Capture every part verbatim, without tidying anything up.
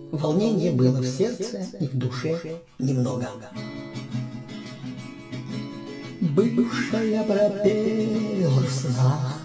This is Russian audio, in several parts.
Волнение было в сердце и в душе немного. Бывшая пропела в снах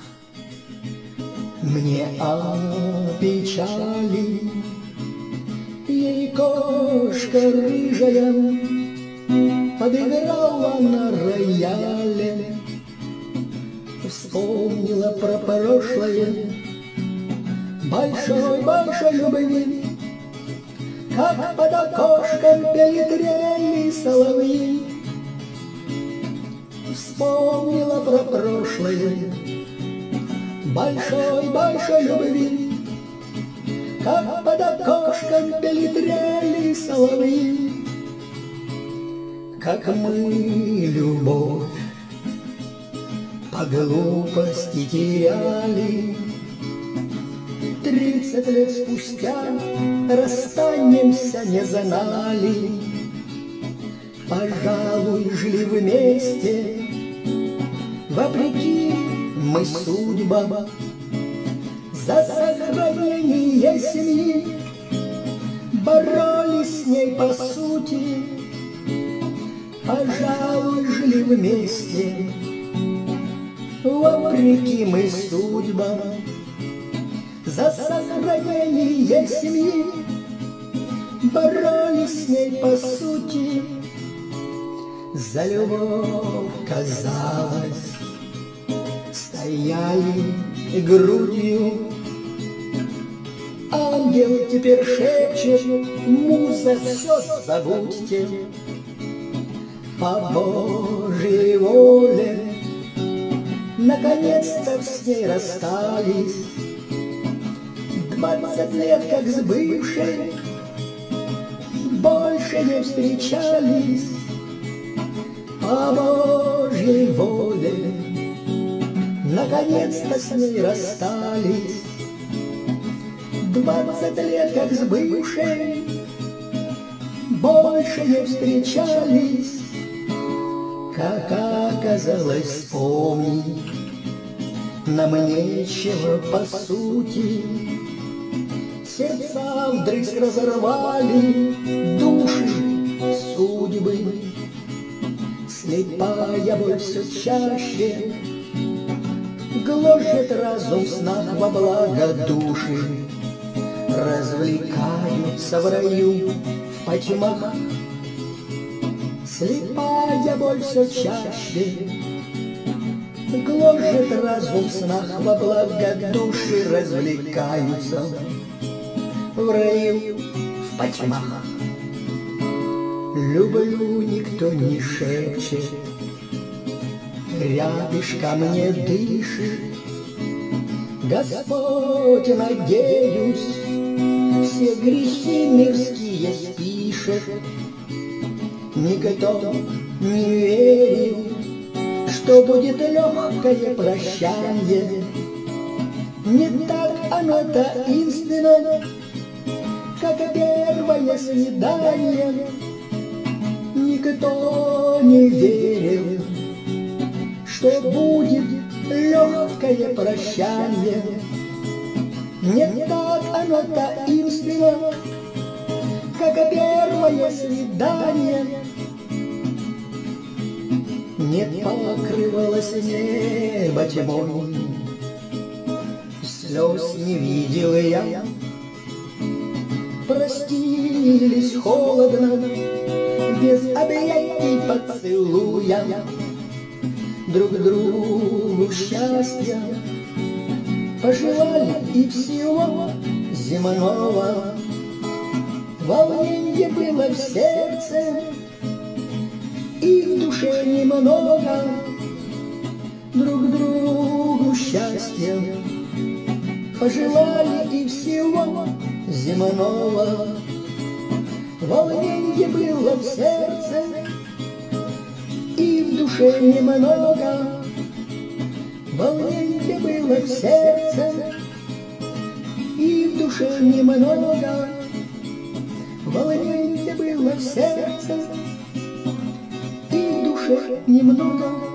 мне о печали. Ей кошка рыжая подыграла на рояле, вспомнила про прошлое большой-большой любви, как под окошком пели трели соловьи. Вспомнила про прошлое большой-большой любви, как под окошком пели трели соловьи. Как мы любовь по глупости теряли, тридцать лет спустя расстанемся не знали. Пожалуй, жили вместе, вопреки мы судьбам, за сохранение семьи боролись с ней по сути. Пожалуй, жили вместе, вопреки мы судьбам, за сохранение семьи боролись с ней по сути. За любовь, казалось, стояли грудью. Ангел теперь шепчет: муза, все забудьте. По Божьей воле наконец-то с ней расстались. Двадцать лет, как с бывшей, больше не встречались. По Божьей воле наконец-то с ней расстались. Двадцать лет, как с бывшей, больше не встречались. Как оказалось, вспомнить нам нечего по сути. Сердца вдрызг разорвали души судьбы. Слепая боль все чаще гложет разум в снах во благо души. Развлекаются в раю в потьмах. Слепая боль все чаще гложет разум в снах во благо души. Развлекаются в раю в потьмах. Люблю, никто не шепчет, рядышком мне дышит. Господь, надеюсь, все грехи мирские спишет. Никто не верил, что будет легкое прощание. Не так оно таинственно, как первое свидание. Никто не верил, что будет легкое прощание. Не так оно таинственно, как первое свидание. Не покрывалось небо тьмой, слез не видел я. Простились холодно, без объятий поцелуя. Друг другу счастья пожелали и всего земного. Волненье было в сердце и в душе немного. Друг другу счастья пожелали и всего земного. Волненье было в сердце и в душе немного. Волненье было в сердце и в душе немного. Волненье было в сердце и в душе немного.